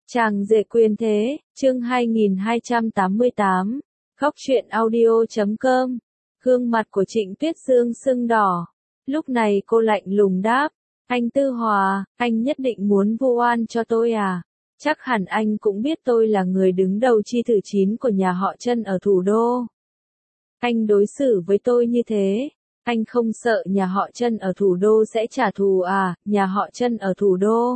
Chàng rể quyền thế, chương 2288, khóc chuyện audio.com, gương mặt của Trịnh Tuyết Dương sưng đỏ. Lúc này cô lạnh lùng đáp, anh Tư Hòa, anh nhất định muốn vu oan cho tôi à? Chắc hẳn anh cũng biết tôi là người đứng đầu chi thứ 9 của nhà họ Trân ở thủ đô. Anh đối xử với tôi như thế, anh không sợ nhà họ Trân ở thủ đô sẽ trả thù à? Nhà họ Trân ở thủ đô.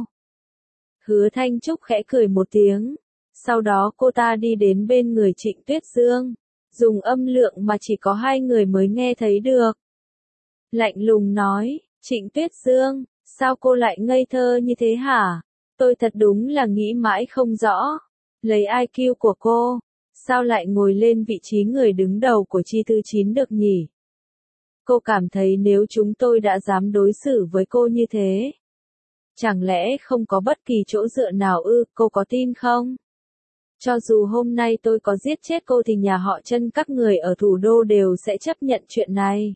Hứa Thanh Trúc khẽ cười một tiếng. Sau đó cô ta đi đến bên người Trịnh Tuyết Dương, dùng âm lượng mà chỉ có hai người mới nghe thấy được. Lạnh lùng nói, Trịnh Tuyết Dương, sao cô lại ngây thơ như thế hả? Tôi thật đúng là nghĩ mãi không rõ. Lấy IQ của cô, sao lại ngồi lên vị trí người đứng đầu của chi thứ 9 được nhỉ? Cô cảm thấy nếu chúng tôi đã dám đối xử với cô như thế, chẳng lẽ không có bất kỳ chỗ dựa nào ư? Cô có tin không? Cho dù hôm nay tôi có giết chết cô thì nhà họ Trân các người ở thủ đô đều sẽ chấp nhận chuyện này.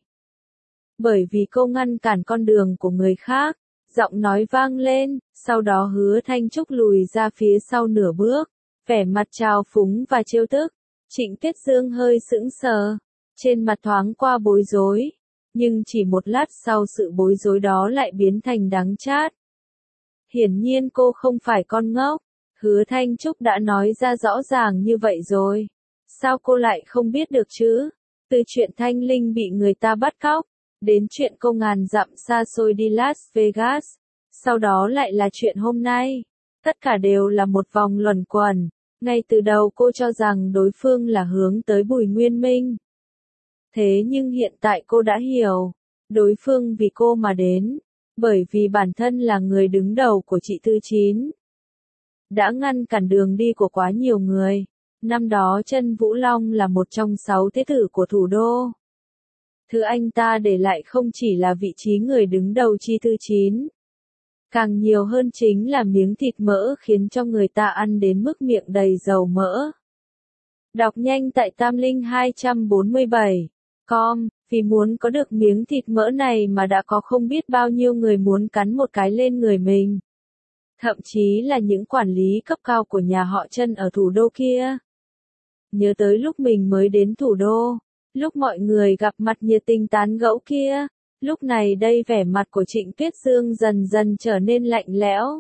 Bởi vì cô ngăn cản con đường của người khác. Giọng nói vang lên, sau đó Hứa Thanh Trúc lùi ra phía sau nửa bước, vẻ mặt trào phúng và trêu tức. Trịnh Tuyết Dương hơi sững sờ, trên mặt thoáng qua bối rối, nhưng chỉ một lát sau sự bối rối đó lại biến thành đắng chát. Hiển nhiên cô không phải con ngốc, Hứa Thanh Trúc đã nói ra rõ ràng như vậy rồi. Sao cô lại không biết được chứ? Từ chuyện Thanh Linh bị người ta bắt cóc, đến chuyện cô ngàn dặm xa xôi đi Las Vegas, sau đó lại là chuyện hôm nay. Tất cả đều là một vòng luẩn quẩn. Ngay từ đầu cô cho rằng đối phương là hướng tới Bùi Nguyên Minh. Thế nhưng hiện tại cô đã hiểu, đối phương vì cô mà đến, bởi vì bản thân là người đứng đầu của chị thứ 9. Đã ngăn cản đường đi của quá nhiều người. Năm đó Trân Vũ Long là một trong 6 thế tử của thủ đô. Thứ anh ta để lại không chỉ là vị trí người đứng đầu chi thứ 9. Càng nhiều hơn chính là miếng thịt mỡ khiến cho người ta ăn đến mức miệng đầy dầu mỡ. Đọc nhanh tại Tamlinh247.com, vì muốn có được miếng thịt mỡ này mà đã có không biết bao nhiêu người muốn cắn một cái lên người mình. Thậm chí là những quản lý cấp cao của nhà họ Trân ở thủ đô kia. Nhớ tới lúc mình mới đến thủ đô, lúc mọi người gặp mặt nhiệt tình tán gẫu kia, lúc này đây vẻ mặt của Trịnh Tuyết Dương dần dần trở nên lạnh lẽo.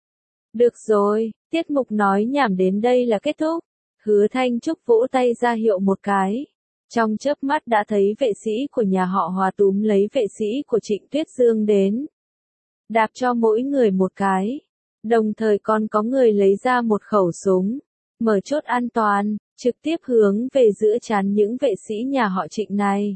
Được rồi, tiết mục nói nhảm đến đây là kết thúc. Hứa Thanh Trúc vỗ tay ra hiệu một cái. Trong chớp mắt đã thấy vệ sĩ của nhà họ Hòa túm lấy vệ sĩ của Trịnh Tuyết Dương đến. Đạp cho mỗi người một cái. Đồng thời còn có người lấy ra một khẩu súng, mở chốt an toàn, trực tiếp hướng về giữa trán những vệ sĩ nhà họ Trịnh này.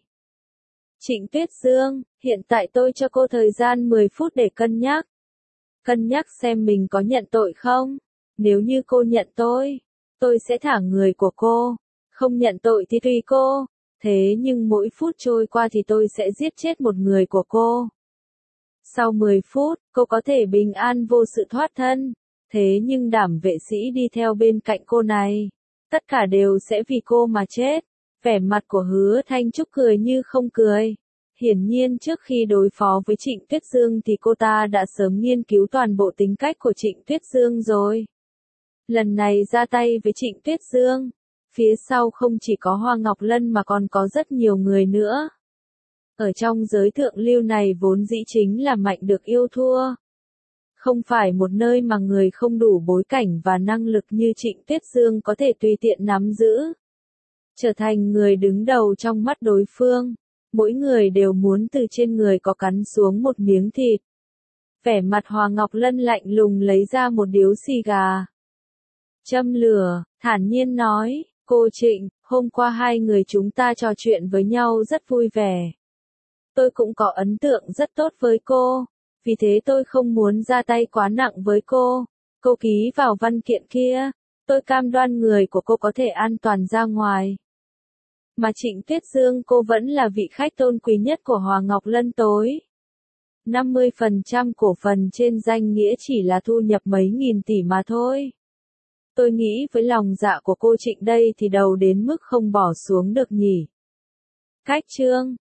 Trịnh Tuyết Dương, hiện tại tôi cho cô thời gian 10 phút để cân nhắc. Cân nhắc xem mình có nhận tội không? Nếu như cô nhận tôi sẽ thả người của cô. Không nhận tội thì tùy cô. Thế nhưng mỗi phút trôi qua thì tôi sẽ giết chết một người của cô. Sau 10 phút, cô có thể bình an vô sự thoát thân. Thế nhưng đảm vệ sĩ đi theo bên cạnh cô này, tất cả đều sẽ vì cô mà chết. Vẻ mặt của Hứa Thanh Trúc cười như không cười. Hiển nhiên trước khi đối phó với Trịnh Tuyết Dương thì cô ta đã sớm nghiên cứu toàn bộ tính cách của Trịnh Tuyết Dương rồi. Lần này ra tay với Trịnh Tuyết Dương, phía sau không chỉ có Hoa Ngọc Lân mà còn có rất nhiều người nữa. Ở trong giới thượng lưu này vốn dĩ chính là mạnh được yêu thua. Không phải một nơi mà người không đủ bối cảnh và năng lực như Trịnh Tuyết Dương có thể tùy tiện nắm giữ. Trở thành người đứng đầu trong mắt đối phương, mỗi người đều muốn từ trên người có cắn xuống một miếng thịt. Vẻ mặt Hoa Ngọc Lân lạnh lùng lấy ra một điếu xì gà. Châm lửa, thản nhiên nói, cô Trịnh, hôm qua hai người chúng ta trò chuyện với nhau rất vui vẻ. Tôi cũng có ấn tượng rất tốt với cô, vì thế tôi không muốn ra tay quá nặng với cô. Cô ký vào văn kiện kia, tôi cam đoan người của cô có thể an toàn ra ngoài. Mà Trịnh Tuyết Dương cô vẫn là vị khách tôn quý nhất của Hoa Ngọc Lân tối. 50% cổ phần trên danh nghĩa chỉ là thu nhập mấy nghìn tỷ mà thôi. Tôi nghĩ với lòng dạ của cô Trịnh đây thì đầu đến mức không bỏ xuống được nhỉ. Cách chương